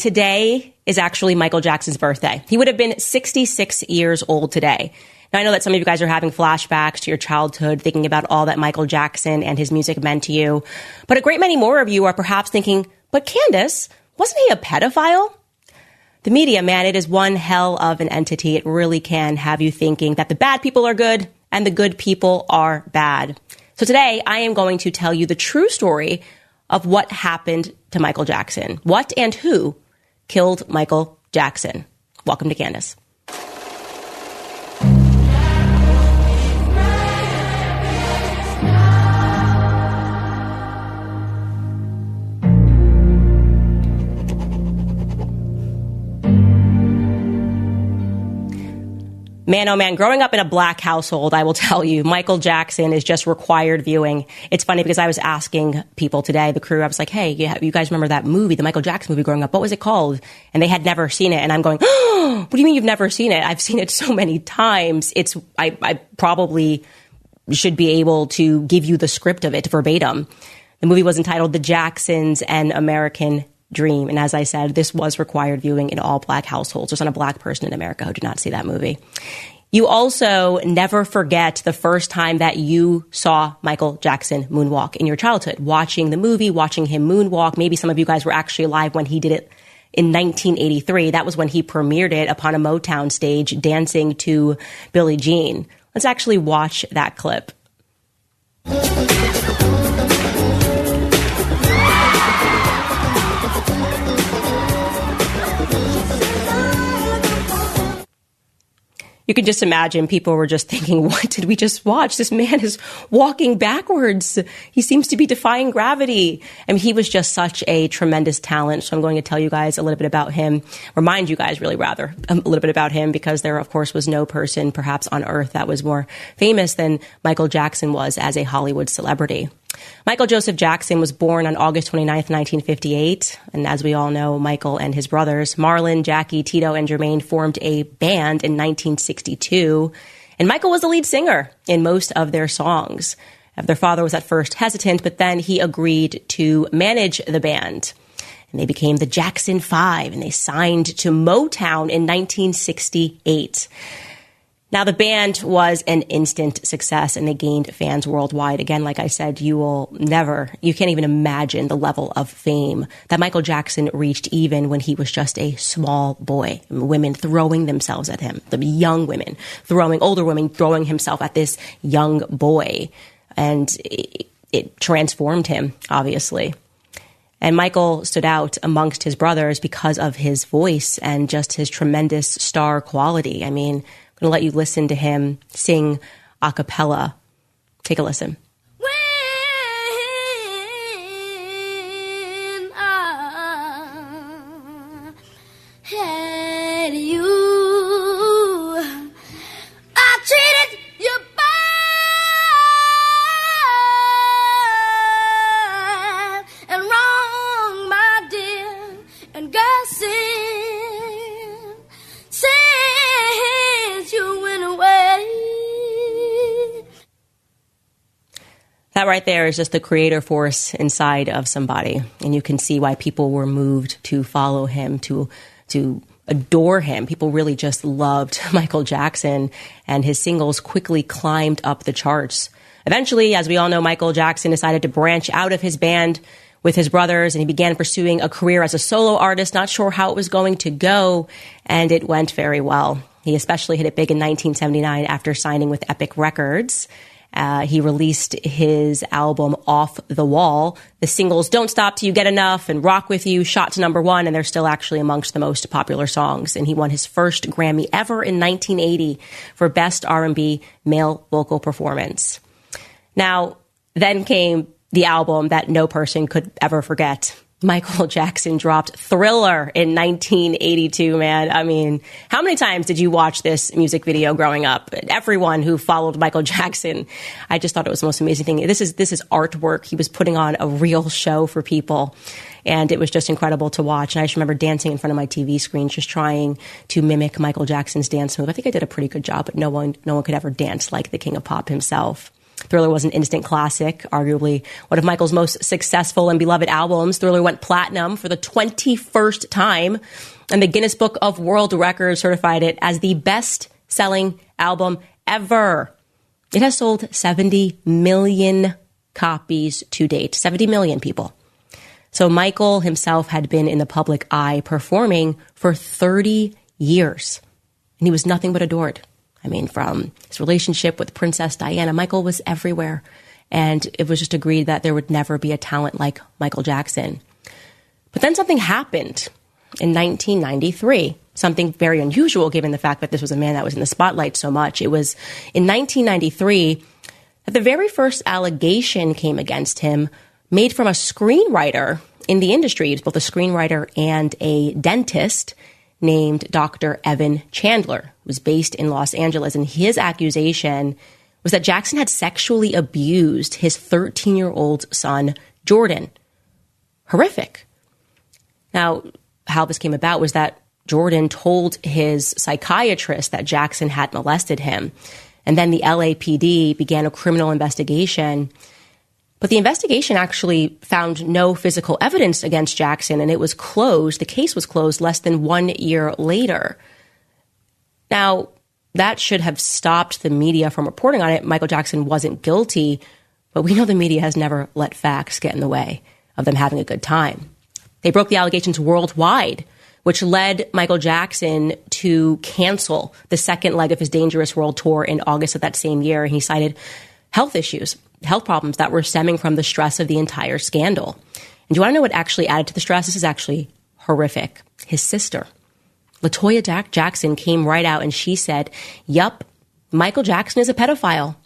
today is actually Michael Jackson's birthday. He would have been 66 years old today. Now, I know that some of you guys are having flashbacks to your childhood, thinking about all that Michael Jackson and his music meant to you. But a great many more of you are perhaps thinking, but Candace, wasn't he a pedophile? The media, man, it is one hell of an entity. It really can have you thinking that the bad people are good and the good people are bad. So today, I am going to tell you the true story of what happened to Michael Jackson. What and who killed Michael Jackson? Welcome to Candace. Man, oh man, growing up in a black household, I will tell you, Michael Jackson is just required viewing. It's funny because I was asking people today, the crew, I was like, hey, you guys remember that movie, the Michael Jackson movie growing up? What was it called? And they had never seen it. And I'm going, oh, what do you mean you've never seen it? I've seen it so many times. I probably should be able to give you the script of it verbatim. The movie was entitled The Jacksons: An American Dream. And as I said, this was required viewing in all black households. There's not a black person in America who did not see that movie. You also never forget the first time that you saw Michael Jackson moonwalk in your childhood. Watching the movie, watching him moonwalk. Maybe some of you guys were actually alive when he did it in 1983. That was when he premiered it upon a Motown stage, dancing to Billie Jean. Let's actually watch that clip. You can just imagine people were just thinking, what did we just watch? This man is walking backwards. He seems to be defying gravity. I mean, he was just such a tremendous talent. So I'm going to tell you guys a little bit about him, remind you guys really rather a little bit about him, because there, of course, was no person perhaps on earth that was more famous than Michael Jackson was as a Hollywood celebrity. Michael Joseph Jackson was born on August 29th, 1958. And as we all know, Michael and his brothers, Marlon, Jackie, Tito, and Jermaine, formed a band in 1962. And Michael was the lead singer in most of their songs. Their father was at first hesitant, but then he agreed to manage the band. And they became the Jackson 5, and they signed to Motown in 1968. Now, the band was an instant success, and they gained fans worldwide. Again, like I said, you can't even imagine the level of fame that Michael Jackson reached even when he was just a small boy. Women throwing themselves at him, the young women older women throwing himself at this young boy. And it transformed him, obviously. And Michael stood out amongst his brothers because of his voice and just his tremendous star quality. I mean, I'm going to let you listen to him sing a cappella. Take a listen. When I had you, I treated you bad and wrong, my dear, and God that right there is just the creator force inside of somebody. And you can see why people were moved to follow him, to adore him. People really just loved Michael Jackson, and his singles quickly climbed up the charts. Eventually, as we all know, Michael Jackson decided to branch out of his band with his brothers, and he began pursuing a career as a solo artist, not sure how it was going to go, and it went very well. He especially hit it big in 1979 after signing with Epic Records. He released his album Off the Wall. The singles Don't Stop Till You Get Enough and Rock With You shot to #1, and they're still actually amongst the most popular songs. And he won his first Grammy ever in 1980 for Best R&B Male Vocal Performance. Now, then came the album that no person could ever forget. Michael Jackson dropped Thriller in 1982, man. I mean, how many times did you watch this music video growing up? Everyone who followed Michael Jackson, I just thought it was the most amazing thing. This is artwork. He was putting on a real show for people, and it was just incredible to watch. And I just remember dancing in front of my TV screen, just trying to mimic Michael Jackson's dance move. I think I did a pretty good job, but no one could ever dance like the King of Pop himself. Thriller was an instant classic, arguably one of Michael's most successful and beloved albums. Thriller went platinum for the 21st time, and the Guinness Book of World Records certified it as the best-selling album ever. It has sold 70 million copies to date. 70 million people. So Michael himself had been in the public eye performing for 30 years, and he was nothing but adored. I mean, from his relationship with Princess Diana, Michael was everywhere, and it was just agreed that there would never be a talent like Michael Jackson. But then something happened in 1993, something very unusual given the fact that this was a man that was in the spotlight so much. It was in 1993 that the very first allegation came against him, made from a screenwriter in the industry. He was both a screenwriter and a dentist named Dr. Evan Chandler, who was based in Los Angeles. And his accusation was that Jackson had sexually abused his 13-year-old son, Jordan. Horrific. Now, how this came about was that Jordan told his psychiatrist that Jackson had molested him. And then the LAPD began a criminal investigation. But the investigation actually found no physical evidence against Jackson, and it was closed. The case was closed less than 1 year later. Now, that should have stopped the media from reporting on it. Michael Jackson wasn't guilty, but we know the media has never let facts get in the way of them having a good time. They broke the allegations worldwide, which led Michael Jackson to cancel the second leg of his Dangerous World Tour in August of that same year. And he cited health issues, health problems that were stemming from the stress of the entire scandal. And do you want to know what actually added to the stress? This is actually horrific. His sister, LaToya Jackson, came right out and she said, yup, Michael Jackson is a pedophile.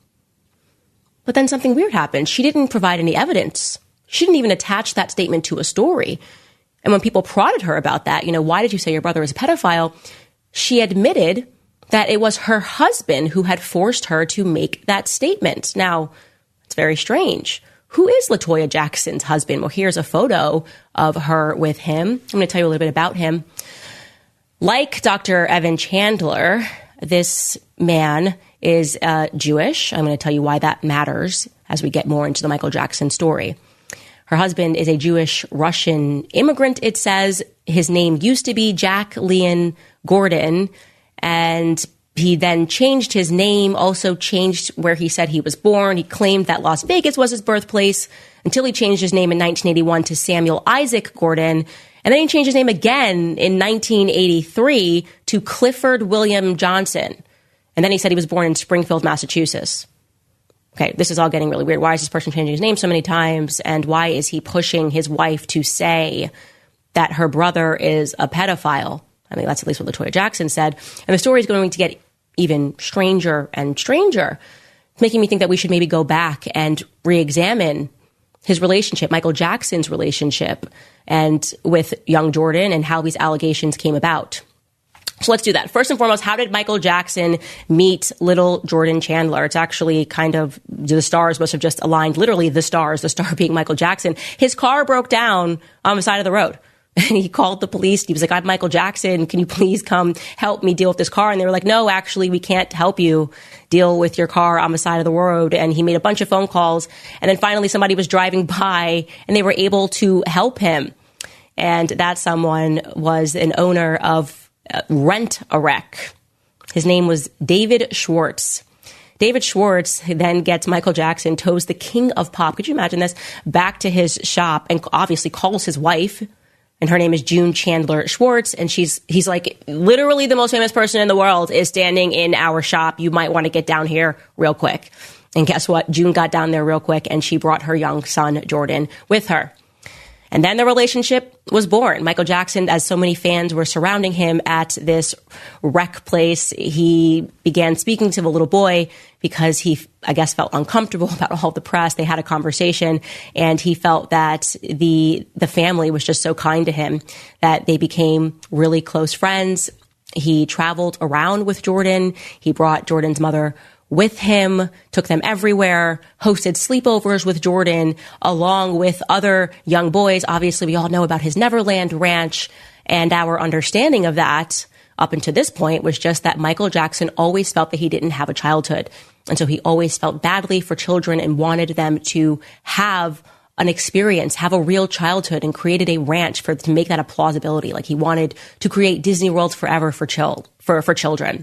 But then something weird happened. She didn't provide any evidence. She didn't even attach that statement to a story. And when people prodded her about that, why did you say your brother is a pedophile? She admitted that it was her husband who had forced her to make that statement. Now, it's very strange. Who is LaToya Jackson's husband? Well, here's a photo of her with him. I'm going to tell you a little bit about him. Like Dr. Evan Chandler, this man is Jewish. I'm going to tell you why that matters as we get more into the Michael Jackson story. Her husband is a Jewish Russian immigrant, it says. His name used to be Jack Leon Gordon, and he then changed his name, also changed where he said he was born. He claimed that Las Vegas was his birthplace until he changed his name in 1981 to Samuel Isaac Gordon. And then he changed his name again in 1983 to Clifford William Johnson. And then he said he was born in Springfield, Massachusetts. Okay, this is all getting really weird. Why is this person changing his name so many times? And why is he pushing his wife to say that her brother is a pedophile? I mean, that's at least what LaToya Jackson said. And the story is going to get even stranger and stranger, making me think that we should maybe go back and re-examine his relationship, Michael Jackson's relationship, and with young Jordan and how these allegations came about. So let's do that. First and foremost, how did Michael Jackson meet little Jordan Chandler? It's actually kind of, the stars must have just aligned, literally the star being Michael Jackson. His car broke down on the side of the road. And he called the police. He was like, I'm Michael Jackson. Can you please come help me deal with this car? And they were like, no, actually, we can't help you deal with your car on the side of the road. And he made a bunch of phone calls. And then finally somebody was driving by and they were able to help him. And that someone was an owner of Rent-A-Wreck. His name was David Schwartz. David Schwartz then gets Michael Jackson, tows the king of pop, could you imagine this, back to his shop and obviously calls his wife. And her name is June Chandler Schwartz. And he's like, literally the most famous person in the world is standing in our shop. You might want to get down here real quick. And guess what? June got down there real quick and she brought her young son, Jordan, with her. And then the relationship was born. Michael Jackson, as so many fans were surrounding him at this wreck place, he began speaking to the little boy because he, I guess, felt uncomfortable about all the press. They had a conversation and he felt that the family was just so kind to him that they became really close friends. He traveled around with Jordan. He brought Jordan's mother with him, took them everywhere, hosted sleepovers with Jordan, along with other young boys. Obviously, we all know about his Neverland Ranch, and our understanding of that up until this point was just that Michael Jackson always felt that he didn't have a childhood. And so he always felt badly for children and wanted them to have an experience, have a real childhood, and created a ranch to make that a plausibility. Like he wanted to create Disney World forever for children.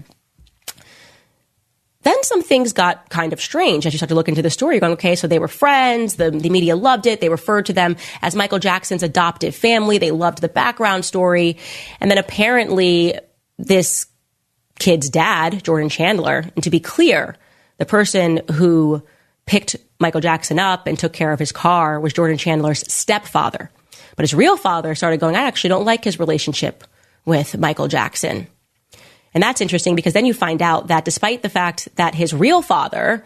Then some things got kind of strange as you start to look into the story. You're going, okay, so they were friends. The media loved it. They referred to them as Michael Jackson's adoptive family. They loved the background story. And then apparently this kid's dad, Jordan Chandler, and to be clear, the person who picked Michael Jackson up and took care of his car was Jordan Chandler's stepfather. But his real father started going, I actually don't like his relationship with Michael Jackson. And that's interesting because then you find out that despite the fact that his real father,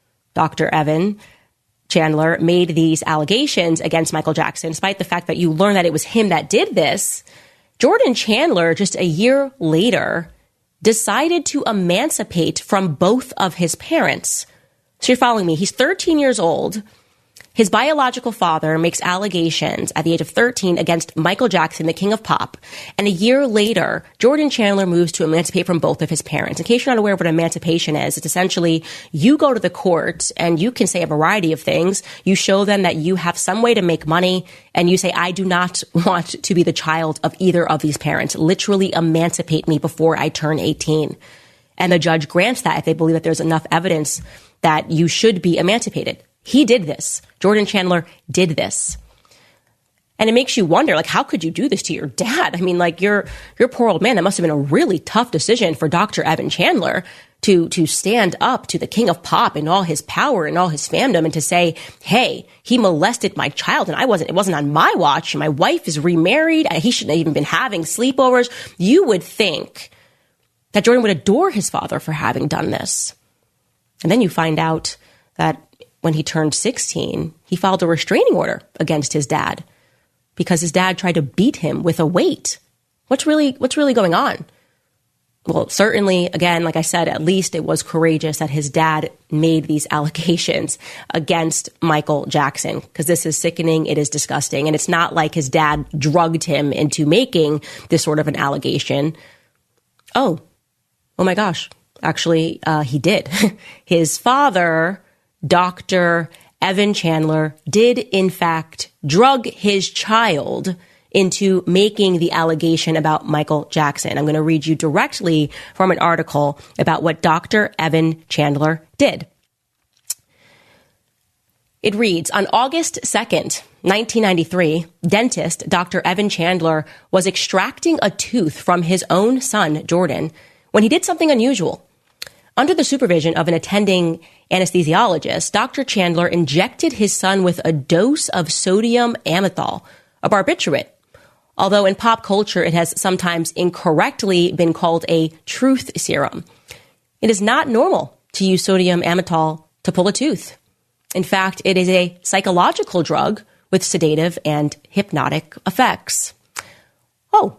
Dr. Evan Chandler, made these allegations against Michael Jackson, despite the fact that you learn that it was him that did this, Jordan Chandler, just a year later, decided to emancipate from both of his parents. So you're following me. He's 13 years old. His biological father makes allegations at the age of 13 against Michael Jackson, the king of pop. And a year later, Jordan Chandler moves to emancipate from both of his parents. In case you're not aware of what emancipation is, it's essentially you go to the court and you can say a variety of things. You show them that you have some way to make money and you say, I do not want to be the child of either of these parents. Literally emancipate me before I turn 18. And the judge grants that if they believe that there's enough evidence that you should be emancipated. He did this. Jordan Chandler did this. And it makes you wonder, like, how could you do this to your dad? I mean, like, your poor old man, that must have been a really tough decision for Dr. Evan Chandler to stand up to the king of pop and all his power and all his fandom and to say, hey, he molested my child and it wasn't on my watch. My wife is remarried. He shouldn't have even been having sleepovers. You would think that Jordan would adore his father for having done this. And then you find out that when he turned 16, he filed a restraining order against his dad because his dad tried to beat him with a weight. What's really going on? Well, certainly, again, like I said, at least it was courageous that his dad made these allegations against Michael Jackson because this is sickening. It is disgusting. And it's not like his dad drugged him into making this sort of an allegation. Oh my gosh. Actually, he did. His father, Dr. Evan Chandler, did in fact drug his child into making the allegation about Michael Jackson. I'm going to read you directly from an article about what Dr. Evan Chandler did. It reads, on August 2nd, 1993, dentist Dr. Evan Chandler was extracting a tooth from his own son, Jordan, when he did something unusual. Under the supervision of an attending anesthesiologist, Dr. Chandler injected his son with a dose of sodium amytal, a barbiturate. Although in pop culture it has sometimes incorrectly been called a truth serum. It is not normal to use sodium amytal to pull a tooth. In fact, it is a psychological drug with sedative and hypnotic effects. Oh,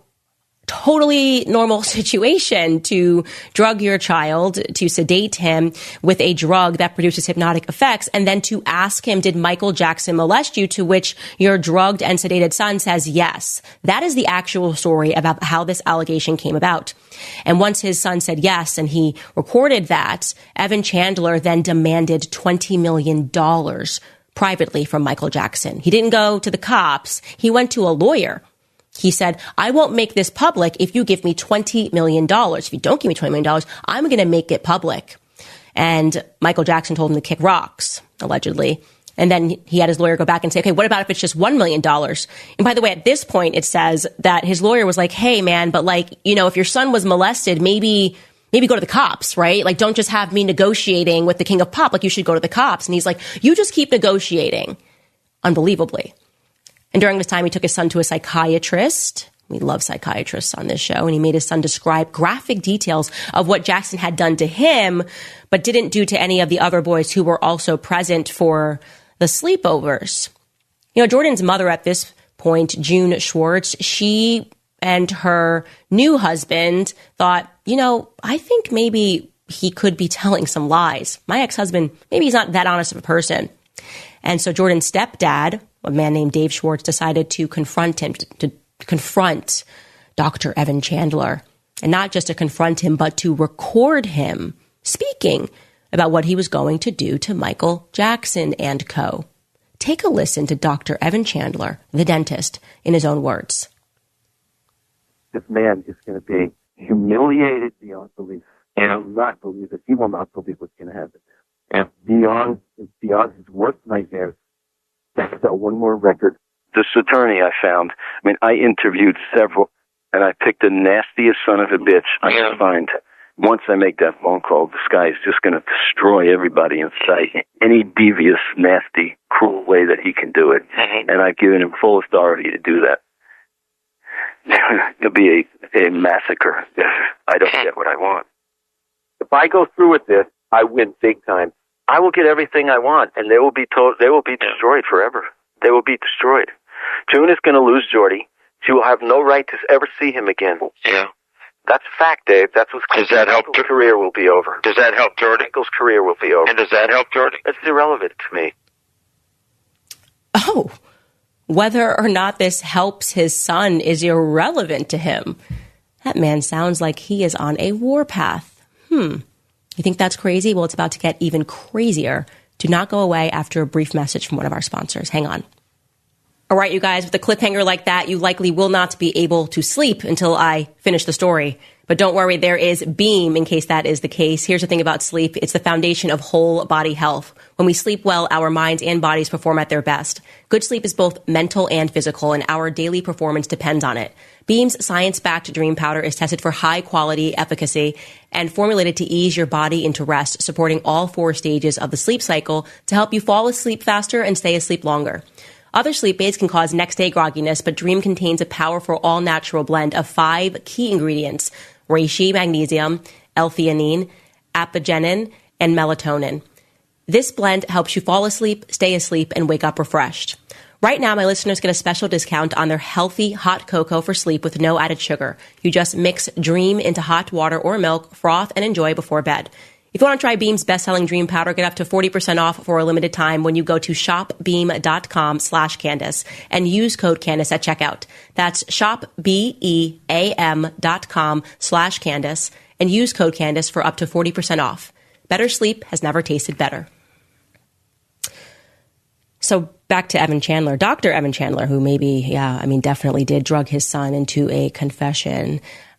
totally normal situation to drug your child, to sedate him with a drug that produces hypnotic effects, and then to ask him, did Michael Jackson molest you? To which your drugged and sedated son says yes. That is the actual story about how this allegation came about. And once his son said yes, and he recorded that, Evan Chandler then demanded $20 million privately from Michael Jackson. He didn't go to the cops. He went to a lawyer. He said, I won't make this public if you give me $20 million. If you don't give me $20 million, I'm going to make it public. And Michael Jackson told him to kick rocks, allegedly. And then he had his lawyer go back and say, okay, what about if it's just $1 million? And by the way, at this point, it says that his lawyer was like, hey, man, but like, you know, if your son was molested, maybe go to the cops, right? Like, don't just have me negotiating with the king of pop. Like, you should go to the cops. And he's like, you just keep negotiating. Unbelievably. And during this time, he took his son to a psychiatrist. We love psychiatrists on this show. And he made his son describe graphic details of what Jackson had done to him, but didn't do to any of the other boys who were also present for the sleepovers. You know, Jordan's mother at this point, June Schwartz, she and her new husband thought, you know, I think maybe he could be telling some lies. My ex-husband, maybe he's not that honest of a person. And so Jordan's stepdad, a man named Dave Schwartz, decided to confront him, to confront Dr. Evan Chandler. And not just to confront him, but to record him speaking about what he was going to do to Michael Jackson and co. Take a listen to Dr. Evan Chandler, the dentist, in his own words. This man is going to be humiliated beyond belief, and will not believe it. He will not believe what's going to happen. And beyond his worst nightmares, that's one more record. This attorney I found, I interviewed several, and I picked the nastiest son of a bitch I could find. Once I make that phone call, this guy is just going to destroy everybody in sight. Any devious, nasty, cruel way that he can do it. And I've given him full authority to do that. It'll be a massacre if I don't get what I want. If I go through with this, I win big time. I will get everything I want, and they will be destroyed forever. They will be destroyed. June is going to lose Jordy. She will have no right to ever see him again. Yeah. That's a fact, Dave. That's what's Does that help? Michael's career will be over. Does that help Jordy? Michael's career will be over. And does that help Jordy? It's irrelevant to me. Oh, whether or not this helps his son is irrelevant to him. That man sounds like he is on a warpath. You think that's crazy? Well, it's about to get even crazier. Do not go away after a brief message from one of our sponsors. Hang on. All right, you guys, with a cliffhanger like that, you likely will not be able to sleep until I finish the story. But don't worry, there is Beam in case that is the case. Here's the thing about sleep. It's the foundation of whole body health. When we sleep well, our minds and bodies perform at their best. Good sleep is both mental and physical, and our daily performance depends on it. Beam's science-backed Dream Powder is tested for high-quality efficacy and formulated to ease your body into rest, supporting all 4 stages of the sleep cycle to help you fall asleep faster and stay asleep longer. Other sleep aids can cause next-day grogginess, but Dream contains a powerful all-natural blend of 5 key ingredients: reishi, magnesium, L-theanine, apigenin, and melatonin. This blend helps you fall asleep, stay asleep, and wake up refreshed. Right now, my listeners get a special discount on their healthy hot cocoa for sleep with no added sugar. You just mix Dream into hot water or milk, froth, and enjoy before bed. If you want to try Beam's best-selling Dream Powder, get up to 40% off for a limited time when you go to shopbeam.com/Candace and use code Candace at checkout. That's shopbeam.com/Candace and use code Candace for up to 40% off. Better sleep has never tasted better. So back to Evan Chandler, Dr. Evan Chandler, who definitely did drug his son into a confession.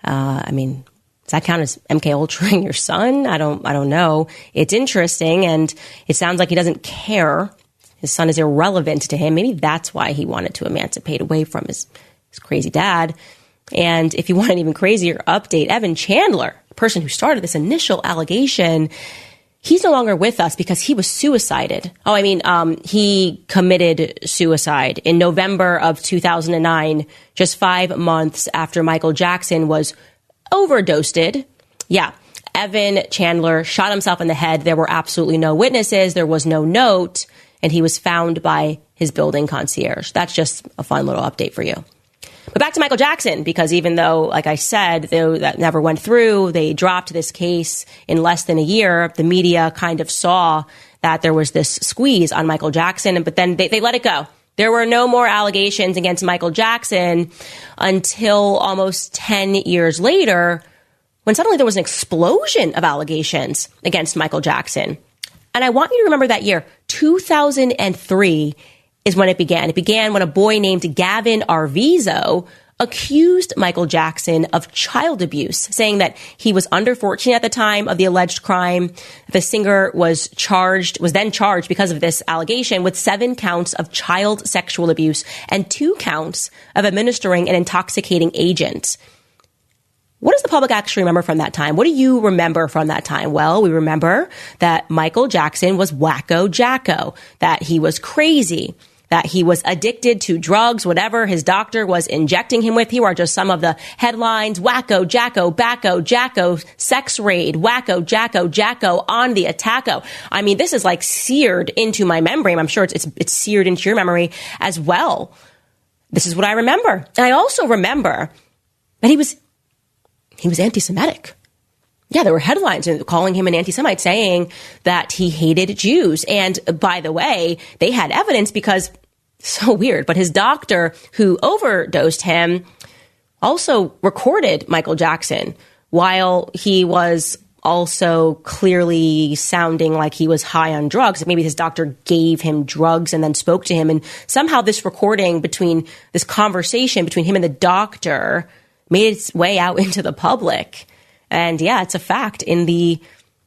Does that count as MK Ultraing your son? I don't know. It's interesting, and it sounds like he doesn't care. His son is irrelevant to him. Maybe that's why he wanted to emancipate away from his crazy dad. And if you want an even crazier update, Evan Chandler, the person who started this initial allegation, he's no longer with us because he was suicided. He committed suicide in November of 2009, just 5 months after Michael Jackson was overdosed. Yeah. Evan Chandler shot himself in the head. There were absolutely no witnesses. There was no note, and he was found by his building concierge. That's just a fun little update for you. But back to Michael Jackson, because even though, like I said, that never went through, they dropped this case in less than a year. The media kind of saw that there was this squeeze on Michael Jackson, but then they let it go. There were no more allegations against Michael Jackson until almost 10 years later, when suddenly there was an explosion of allegations against Michael Jackson. And I want you to remember that year, 2003 is when it began. It began when a boy named Gavin Arvizo accused Michael Jackson of child abuse, saying that he was under 14 at the time of the alleged crime. The singer was then charged because of this allegation with 7 counts of child sexual abuse and 2 counts of administering an intoxicating agent. What does the public actually remember from that time? What do you remember from that time? Well, we remember that Michael Jackson was wacko jacko, that he was crazy, that he was addicted to drugs, whatever his doctor was injecting him with. Here are just some of the headlines: wacko, jacko, backo, jacko, sex raid, wacko, jacko, jacko, on the attacko. This is like seared into my memory. I'm sure it's seared into your memory as well. This is what I remember. And I also remember that he was anti-Semitic. Yeah, there were headlines calling him an anti-Semite, saying that he hated Jews. And by the way, they had evidence because, so weird, but his doctor who overdosed him also recorded Michael Jackson while he was also clearly sounding like he was high on drugs. Maybe his doctor gave him drugs and then spoke to him. And somehow this recording between this conversation between him and the doctor made its way out into the public. And yeah, it's a fact. In the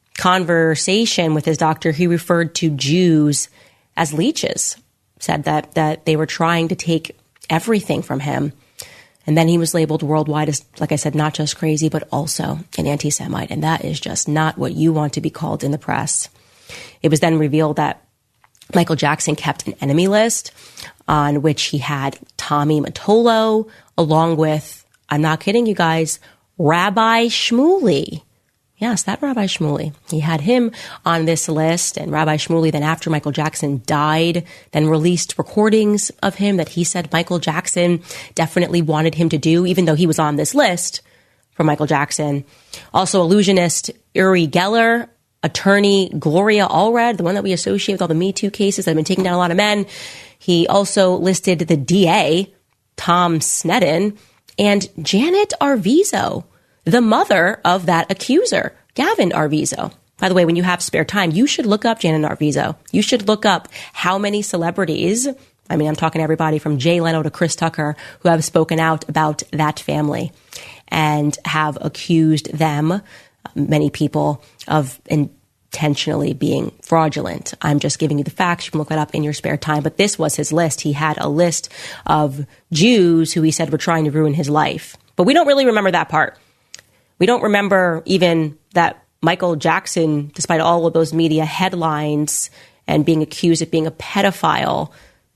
conversation with his doctor, he referred to Jews as leeches, said that they were trying to take everything from him. And then he was labeled worldwide as, like I said, not just crazy, but also an anti-Semite. And that is just not what you want to be called in the press. It was then revealed that Michael Jackson kept an enemy list on which he had Tommy Mottola, along with, I'm not kidding you guys, Rabbi Shmuley. Yes, that Rabbi Shmuley. He had him on this list, and Rabbi Shmuley then, after Michael Jackson died, then released recordings of him that he said Michael Jackson definitely wanted him to do, even though he was on this list for Michael Jackson. Also, illusionist Uri Geller, attorney Gloria Allred, the one that we associate with all the Me Too cases that have been taking down a lot of men. He also listed the DA, Tom Sneddon, and Janet Arvizo, the mother of that accuser, Gavin Arvizo. By the way, when you have spare time, you should look up Janet Arvizo. You should look up how many celebrities, I mean, I'm talking everybody from Jay Leno to Chris Tucker, who have spoken out about that family and have accused them, many people, of intentionally being fraudulent. I'm just giving you the facts. You can look that up in your spare time. But this was his list. He had a list of Jews who he said were trying to ruin his life. But we don't really remember that part. We don't remember even that Michael Jackson, despite all of those media headlines and being accused of being a pedophile,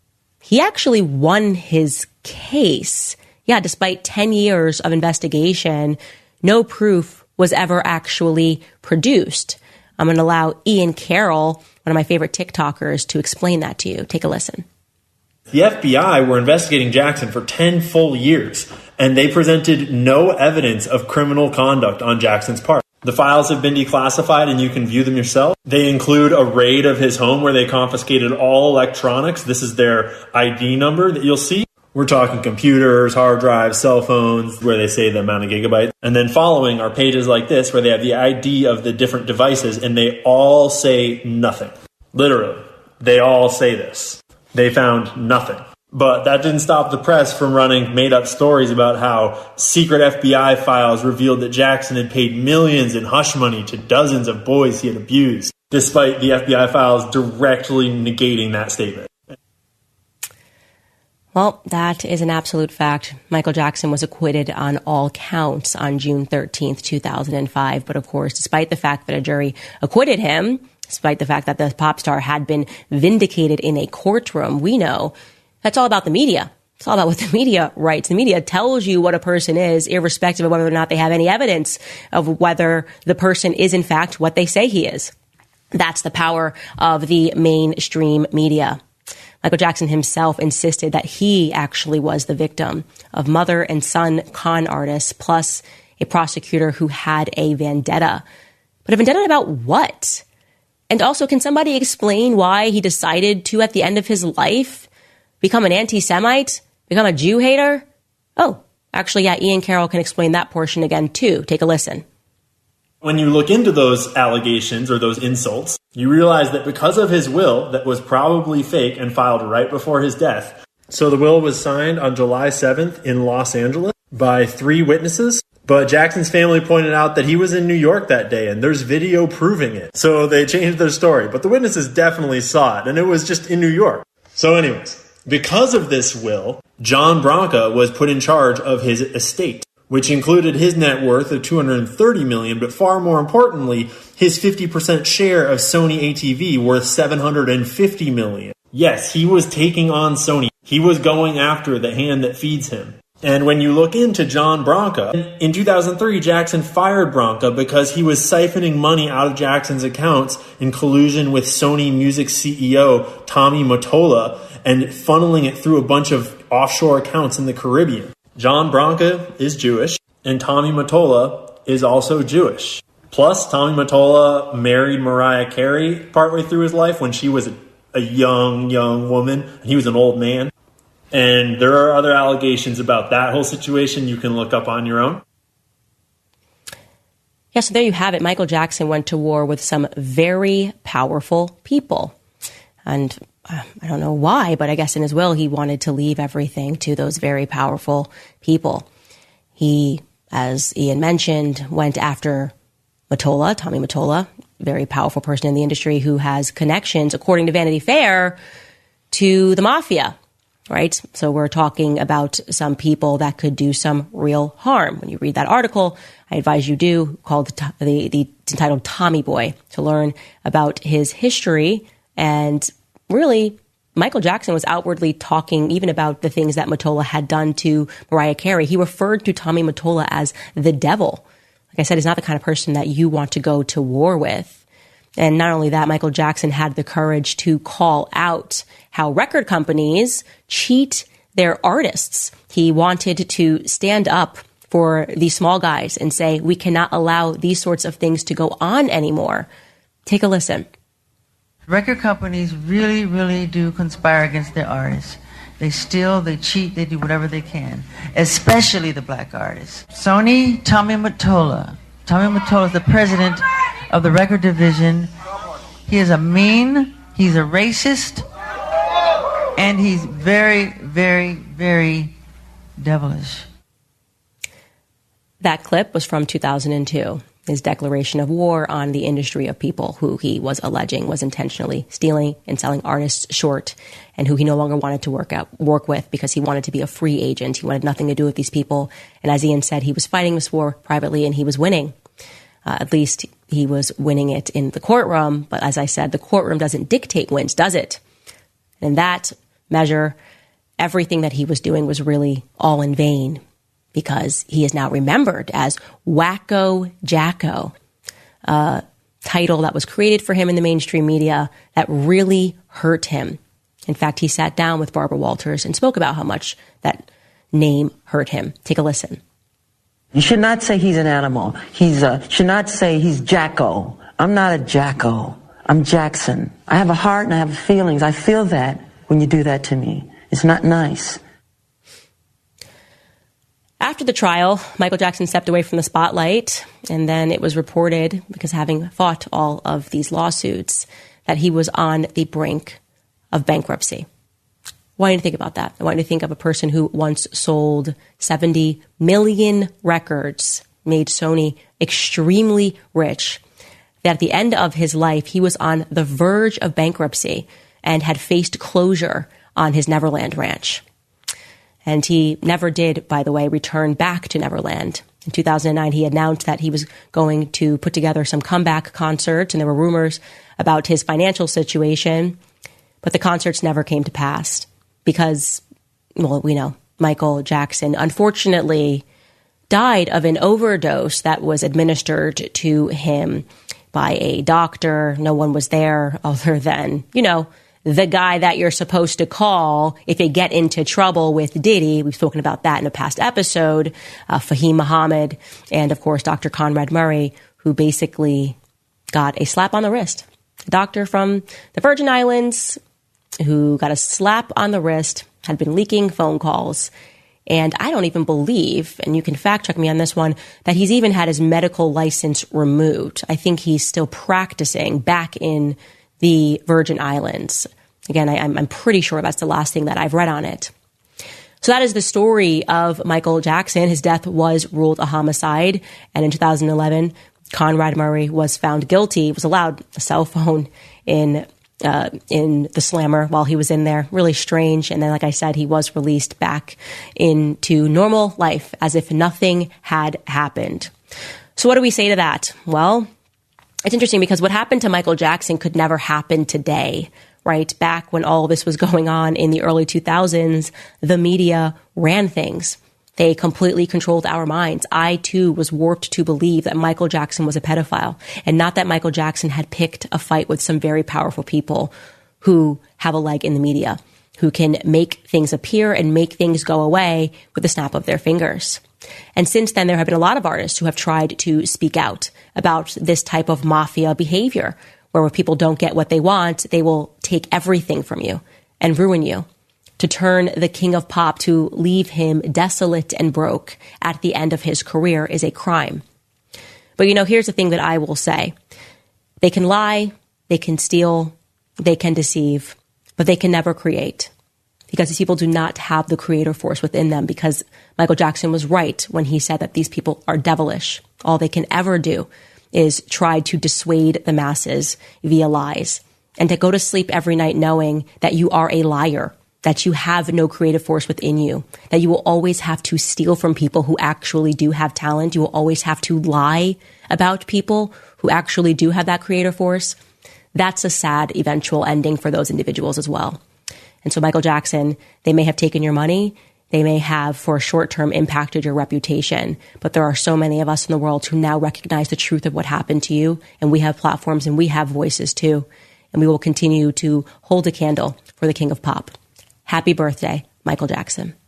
he actually won his case. Yeah, despite 10 years of investigation, no proof was ever actually produced. I'm going to allow Ian Carroll, one of my favorite TikTokers, to explain that to you. Take a listen. The FBI were investigating Jackson for 10 full years, and they presented no evidence of criminal conduct on Jackson's part. The files have been declassified, and you can view them yourself. They include a raid of his home where they confiscated all electronics. This is their ID number that you'll see. We're talking computers, hard drives, cell phones, where they say the amount of gigabytes. And then following are pages like this where they have the ID of the different devices, and they all say nothing. Literally, they all say this. They found nothing. But that didn't stop the press from running made-up stories about how secret FBI files revealed that Jackson had paid millions in hush money to dozens of boys he had abused, despite the FBI files directly negating that statement. Well, that is an absolute fact. Michael Jackson was acquitted on all counts on June 13th, 2005. But of course, despite the fact that a jury acquitted him, despite the fact that the pop star had been vindicated in a courtroom, we know that's all about the media. It's all about what the media writes. The media tells you what a person is, irrespective of whether or not they have any evidence of whether the person is in fact what they say he is. That's the power of the mainstream media. Michael Jackson himself insisted that he actually was the victim of mother and son con artists, plus a prosecutor who had a vendetta. But a vendetta about what? And also, can somebody explain why he decided to, at the end of his life, become an anti-Semite, become a Jew hater? Oh, actually, yeah, Ian Carroll can explain that portion again, too. Take a listen. When you look into those allegations or those insults, you realize that because of his will that was probably fake and filed right before his death. So the will was signed on July 7th in Los Angeles by 3 witnesses. But Jackson's family pointed out that he was in New York that day, and there's video proving it. So they changed their story. But the witnesses definitely saw it, and it was just in New York. So anyways, because of this will, John Branca was put in charge of his estate, which included his net worth of $230 million, but far more importantly, his 50% share of Sony ATV worth $750 million. Yes, he was taking on Sony. He was going after the hand that feeds him. And when you look into John Branca, in 2003, Jackson fired Branca because he was siphoning money out of Jackson's accounts in collusion with Sony Music CEO Tommy Mottola and funneling it through a bunch of offshore accounts in the Caribbean. John Branca is Jewish, and Tommy Mottola is also Jewish. Plus, Tommy Mottola married Mariah Carey partway through his life when she was a young woman, and he was an old man. And there are other allegations about that whole situation you can look up on your own. Yeah, so there you have it. Michael Jackson went to war with some very powerful people. And I don't know why, but I guess in his will, he wanted to leave everything to those very powerful people. He, as Ian mentioned, went after Mottola, Tommy Mottola, very powerful person in the industry who has connections, according to Vanity Fair, to the mafia, right? So we're talking about some people that could do some real harm. When you read that article, I advise you do, called it's entitled Tommy Boy, to learn about his history. And really, Michael Jackson was outwardly talking even about the things that Mottola had done to Mariah Carey. He referred to Tommy Mottola as the devil. Like I said, he's not the kind of person that you want to go to war with. And not only that, Michael Jackson had the courage to call out how record companies cheat their artists. He wanted to stand up for these small guys and say, we cannot allow these sorts of things to go on anymore. Take a listen. Record companies really, really do conspire against their artists. They steal, they cheat, they do whatever they can, especially the black artists. Sony, Tommy Mottola. Tommy Mottola is the president of the record division. He is a mean, he's a racist, and he's very, very, very devilish. That clip was from 2002. His declaration of war on the industry of people who he was alleging was intentionally stealing and selling artists short, and who he no longer wanted to work with because he wanted to be a free agent. He wanted nothing to do with these people. And as Ian said, he was fighting this war privately and he was winning. At least he was winning it in the courtroom. But as I said, the courtroom doesn't dictate wins, does it? And in that measure, everything that he was doing was really all in vain, because he is now remembered as Wacko Jacko, a title that was created for him in the mainstream media that really hurt him. In fact, he sat down with Barbara Walters and spoke about how much that name hurt him. Take a listen. You should not say he's an animal. Should not say he's Jacko. I'm not a Jacko. I'm Jackson. I have a heart and I have feelings. I feel that when you do that to me. It's not nice. After the trial, Michael Jackson stepped away from the spotlight, and then it was reported, because having fought all of these lawsuits, that he was on the brink of bankruptcy. Why do you think about that? I want you to think of a person who once sold 70 million records, made Sony extremely rich, that at the end of his life, he was on the verge of bankruptcy and had faced closure on his Neverland ranch. And he never did, by the way, return back to Neverland. In 2009, he announced that he was going to put together some comeback concerts, and there were rumors about his financial situation, but the concerts never came to pass because, well, we know Michael Jackson unfortunately died of an overdose that was administered to him by a doctor. No one was there other than, the guy that you're supposed to call if you get into trouble with Diddy. We've spoken about that in a past episode. Fahim Muhammad, and of course, Dr. Conrad Murray, who basically got a slap on the wrist. A doctor from the Virgin Islands who got a slap on the wrist, had been leaking phone calls. And I don't even believe, and you can fact check me on this one, that he's even had his medical license removed. I think he's still practicing back in the Virgin Islands. Again, I'm pretty sure that's the last thing that I've read on it. So that is the story of Michael Jackson. His death was ruled a homicide. And in 2011, Conrad Murray was found guilty, was allowed a cell phone in the slammer while he was in there. Really strange. And then, like I said, he was released back into normal life as if nothing had happened. So what do we say to that? Well, it's interesting because what happened to Michael Jackson could never happen today, right? Back when all this was going on in the early 2000s, the media ran things. They completely controlled our minds. I, too, was warped to believe that Michael Jackson was a pedophile, and not that Michael Jackson had picked a fight with some very powerful people who have a leg in the media, who can make things appear and make things go away with the snap of their fingers. And since then, there have been a lot of artists who have tried to speak out about this type of mafia behavior, where when people don't get what they want, they will take everything from you and ruin you. To turn the king of pop, to leave him desolate and broke at the end of his career, is a crime. But, here's the thing that I will say. They can lie, they can steal, they can deceive, but they can never create. Because these people do not have the creator force within them, because Michael Jackson was right when he said that these people are devilish. All they can ever do is try to dissuade the masses via lies, and to go to sleep every night knowing that you are a liar, that you have no creative force within you, that you will always have to steal from people who actually do have talent. You will always have to lie about people who actually do have that creative force. That's a sad eventual ending for those individuals as well. And so Michael Jackson, they may have taken your money. They may have, for a short term, impacted your reputation. But there are so many of us in the world who now recognize the truth of what happened to you. And we have platforms and we have voices too. And we will continue to hold a candle for the King of Pop. Happy birthday, Michael Jackson.